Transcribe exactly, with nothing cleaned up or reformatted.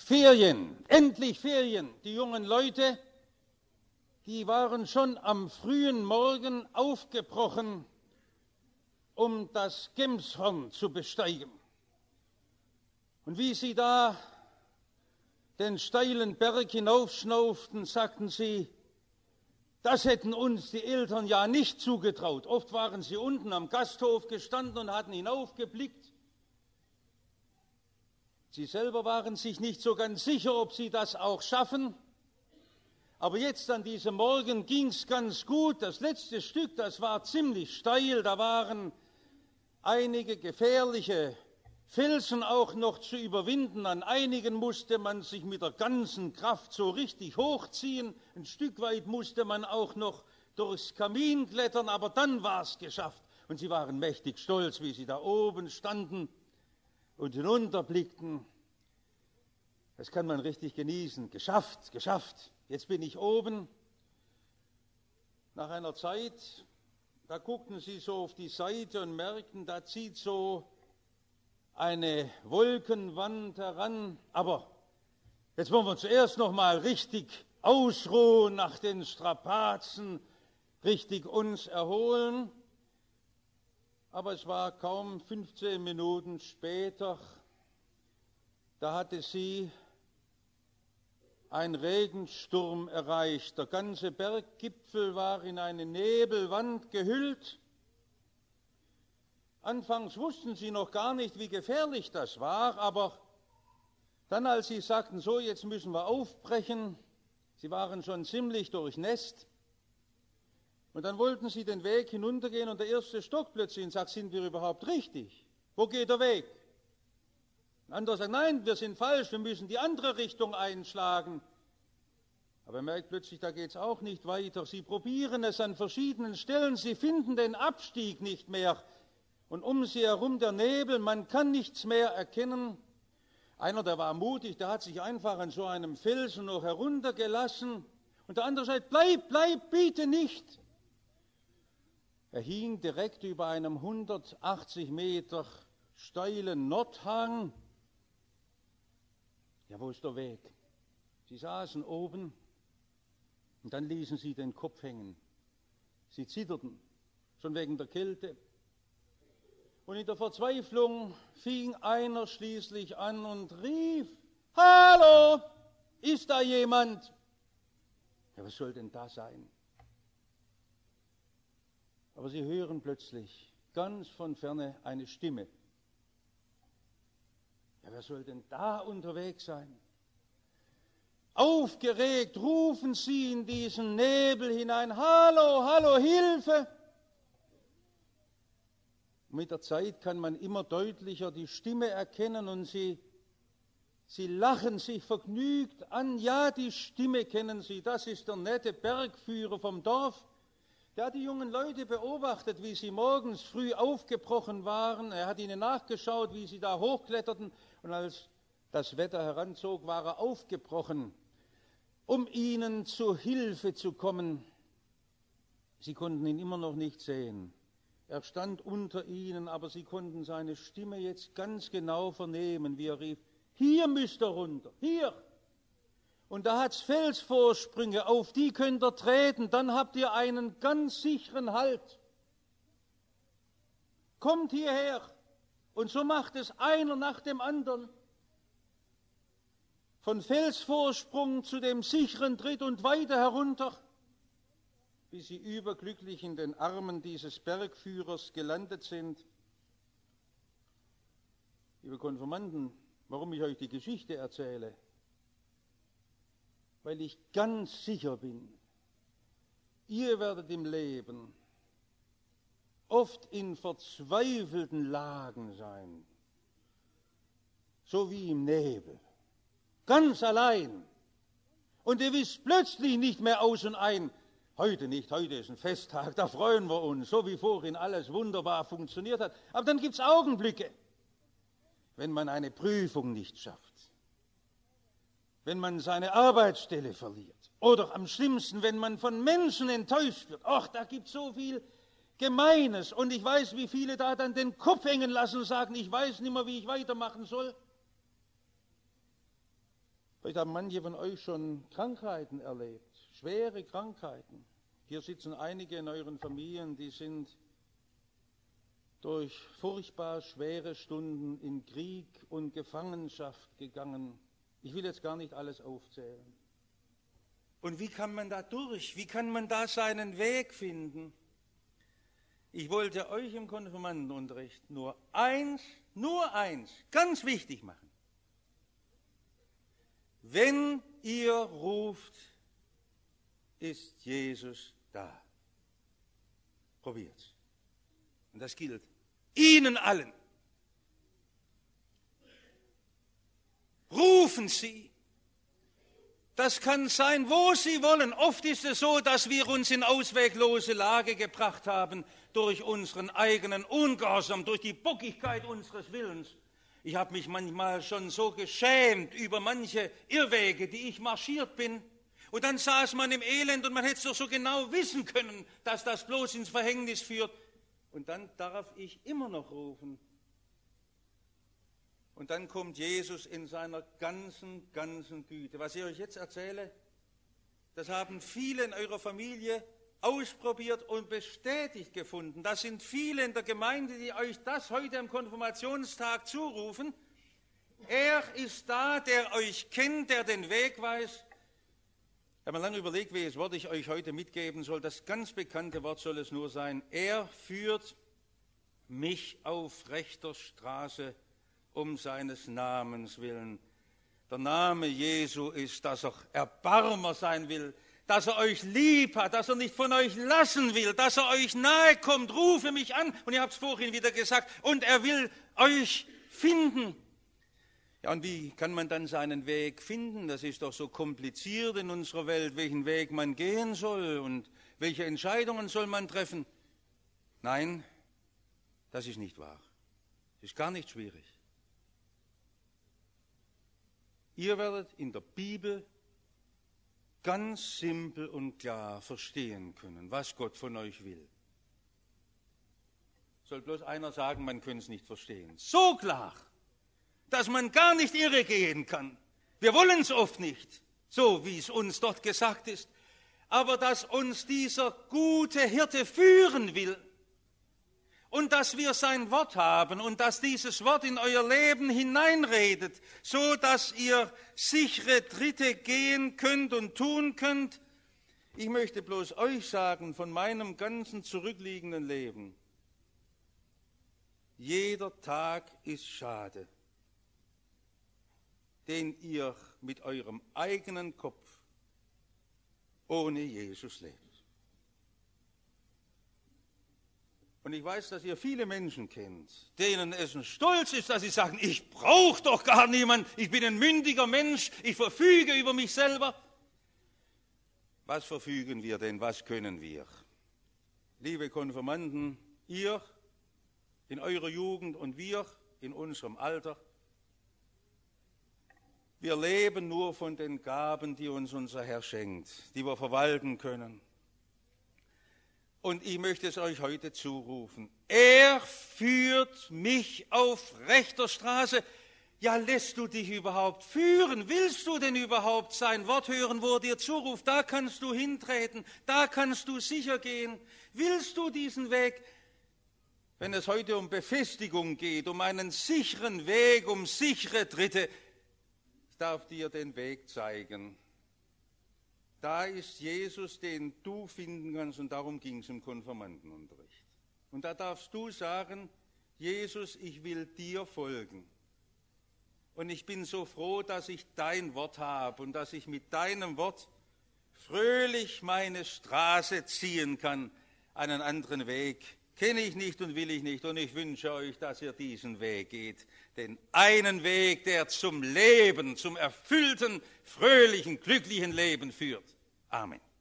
Ferien, endlich Ferien. Die jungen Leute, die waren schon am frühen Morgen aufgebrochen, um das Gemshorn zu besteigen. Und wie sie da den steilen Berg hinaufschnauften, sagten sie, das hätten uns die Eltern ja nicht zugetraut. Oft waren sie unten am Gasthof gestanden und hatten hinaufgeblickt. Sie selber waren sich nicht so ganz sicher, ob sie das auch schaffen. Aber jetzt an diesem Morgen ging es ganz gut. Das letzte Stück, das war ziemlich steil. Da waren einige gefährliche Felsen auch noch zu überwinden. An einigen musste man sich mit der ganzen Kraft so richtig hochziehen. Ein Stück weit musste man auch noch durchs Kamin klettern, aber dann war es geschafft. Und sie waren mächtig stolz, wie sie da oben standen und hinunterblickten. Das kann man richtig genießen. Geschafft, geschafft. Jetzt bin ich oben. Nach einer Zeit, da guckten sie so auf die Seite und merkten, da zieht so eine Wolkenwand heran. Aber jetzt wollen wir zuerst noch mal richtig ausruhen, nach den Strapazen, richtig uns erholen. Aber es war kaum fünfzehn Minuten später, da hatte sie ein Regensturm erreicht. Der ganze Berggipfel war in eine Nebelwand gehüllt. Anfangs wussten sie noch gar nicht, wie gefährlich das war, aber dann, als sie sagten, so, jetzt müssen wir aufbrechen, sie waren schon ziemlich durchnässt, und dann wollten sie den Weg hinuntergehen und der erste stockt plötzlich und sagt, sind wir überhaupt richtig? Wo geht der Weg? Ein anderer sagt, nein, wir sind falsch, wir müssen die andere Richtung einschlagen. Aber er merkt plötzlich, da geht es auch nicht weiter. Sie probieren es an verschiedenen Stellen, sie finden den Abstieg nicht mehr. Und um sie herum der Nebel, man kann nichts mehr erkennen. Einer, der war mutig, der hat sich einfach an so einem Felsen noch heruntergelassen. Und der andere sagt, bleib, bleib, bitte nicht. Er hing direkt über einem hundertachtzig Meter steilen Nordhang. Ja, wo ist der Weg? Sie saßen oben und dann ließen sie den Kopf hängen. Sie zitterten, schon wegen der Kälte. Und in der Verzweiflung fing einer schließlich an und rief, hallo, ist da jemand? Ja, was soll denn da sein? Aber sie hören plötzlich ganz von ferne eine Stimme. Ja, wer soll denn da unterwegs sein? Aufgeregt rufen sie in diesen Nebel hinein, hallo, hallo, Hilfe! Mit der Zeit kann man immer deutlicher die Stimme erkennen und sie, sie lachen sich vergnügt an. Ja, die Stimme kennen sie, das ist der nette Bergführer vom Dorf. Der hat die jungen Leute beobachtet, wie sie morgens früh aufgebrochen waren. Er hat ihnen nachgeschaut, wie sie da hochkletterten. Und als das Wetter heranzog, war er aufgebrochen, um ihnen zu Hilfe zu kommen. Sie konnten ihn immer noch nicht sehen. Er stand unter ihnen, aber sie konnten seine Stimme jetzt ganz genau vernehmen, wie er rief, hier müsst ihr runter, hier. Und da hat's Felsvorsprünge, auf die könnt ihr treten, dann habt ihr einen ganz sicheren Halt. Kommt hierher. Und so macht es einer nach dem anderen. Von Felsvorsprung zu dem sicheren Tritt und weiter herunter, bis sie überglücklich in den Armen dieses Bergführers gelandet sind. Liebe Konfirmanden, warum ich euch die Geschichte erzähle? Weil ich ganz sicher bin, ihr werdet im Leben oft in verzweifelten Lagen sein, so wie im Nebel, ganz allein. Und ihr wisst plötzlich nicht mehr aus und ein, heute nicht, heute ist ein Festtag, da freuen wir uns, so wie vorhin alles wunderbar funktioniert hat. Aber dann gibt es Augenblicke, wenn man eine Prüfung nicht schafft, wenn man seine Arbeitsstelle verliert oder am schlimmsten, wenn man von Menschen enttäuscht wird. Ach, da gibt es so viel Gemeines und ich weiß, wie viele da dann den Kopf hängen lassen und sagen, ich weiß nicht mehr, wie ich weitermachen soll. Vielleicht haben manche von euch schon Krankheiten erlebt, schwere Krankheiten. Hier sitzen einige in euren Familien, die sind durch furchtbar schwere Stunden in Krieg und Gefangenschaft gegangen. Ich will jetzt gar nicht alles aufzählen. Und wie kann man da durch? Wie kann man da seinen Weg finden? Ich wollte euch im Konfirmandenunterricht nur eins, nur eins, ganz wichtig machen. Wenn ihr ruft, ist Jesus da. Probiert's. Und das gilt Ihnen allen. Rufen Sie. Das kann sein, wo Sie wollen. Oft ist es so, dass wir uns in ausweglose Lage gebracht haben durch unseren eigenen Ungehorsam, durch die Bockigkeit unseres Willens. Ich habe mich manchmal schon so geschämt über manche Irrwege, die ich marschiert bin. Und dann saß man im Elend und man hätte es doch so genau wissen können, dass das bloß ins Verhängnis führt. Und dann darf ich immer noch rufen. Und dann kommt Jesus in seiner ganzen, ganzen Güte. Was ich euch jetzt erzähle, das haben viele in eurer Familie ausprobiert und bestätigt gefunden. Das sind viele in der Gemeinde, die euch das heute am Konfirmationstag zurufen. Er ist da, der euch kennt, der den Weg weiß. Ich habe mir lange überlegt, welches Wort ich euch heute mitgeben soll. Das ganz bekannte Wort soll es nur sein. Er führt mich auf rechter Straße um seines Namens willen. Der Name Jesu ist, dass er Erbarmer sein will, dass er euch lieb hat, dass er nicht von euch lassen will, dass er euch nahe kommt. Rufe mich an. Und ich habe es vorhin wieder gesagt. Und er will euch finden. Ja, und wie kann man dann seinen Weg finden? Das ist doch so kompliziert in unserer Welt, welchen Weg man gehen soll und welche Entscheidungen soll man treffen. Nein, das ist nicht wahr. Das ist gar nicht schwierig. Ihr werdet in der Bibel ganz simpel und klar verstehen können, was Gott von euch will. Soll bloß einer sagen, man könnte es nicht verstehen. So klar, dass man gar nicht irre gehen kann. Wir wollen es oft nicht, so wie es uns dort gesagt ist. Aber dass uns dieser gute Hirte führen will und dass wir sein Wort haben und dass dieses Wort in euer Leben hineinredet, so dass ihr sichere Tritte gehen könnt und tun könnt. Ich möchte bloß euch sagen, von meinem ganzen zurückliegenden Leben, jeder Tag ist schade, den ihr mit eurem eigenen Kopf ohne Jesus lebt. Und ich weiß, dass ihr viele Menschen kennt, denen es ein Stolz ist, dass sie sagen, ich brauche doch gar niemanden, ich bin ein mündiger Mensch, ich verfüge über mich selber. Was verfügen wir denn, was können wir? Liebe Konfirmanden, ihr in eurer Jugend und wir in unserem Alter, wir leben nur von den Gaben, die uns unser Herr schenkt, die wir verwalten können. Und ich möchte es euch heute zurufen. Er führt mich auf rechter Straße. Ja, lässt du dich überhaupt führen? Willst du denn überhaupt sein Wort hören, wo er dir zuruft? Da kannst du hintreten, da kannst du sicher gehen. Willst du diesen Weg? Wenn es heute um Befestigung geht, um einen sicheren Weg, um sichere Tritte, ich darf dir den Weg zeigen. Da ist Jesus, den du finden kannst, und darum ging es im Konfirmandenunterricht. Und da darfst du sagen, Jesus, ich will dir folgen. Und ich bin so froh, dass ich dein Wort habe und dass ich mit deinem Wort fröhlich meine Straße ziehen kann. Einen anderen Weg kenne ich nicht und will ich nicht. Und ich wünsche euch, dass ihr diesen Weg geht. Den einen Weg, der zum Leben, zum erfüllten, fröhlichen, glücklichen Leben führt. Amen.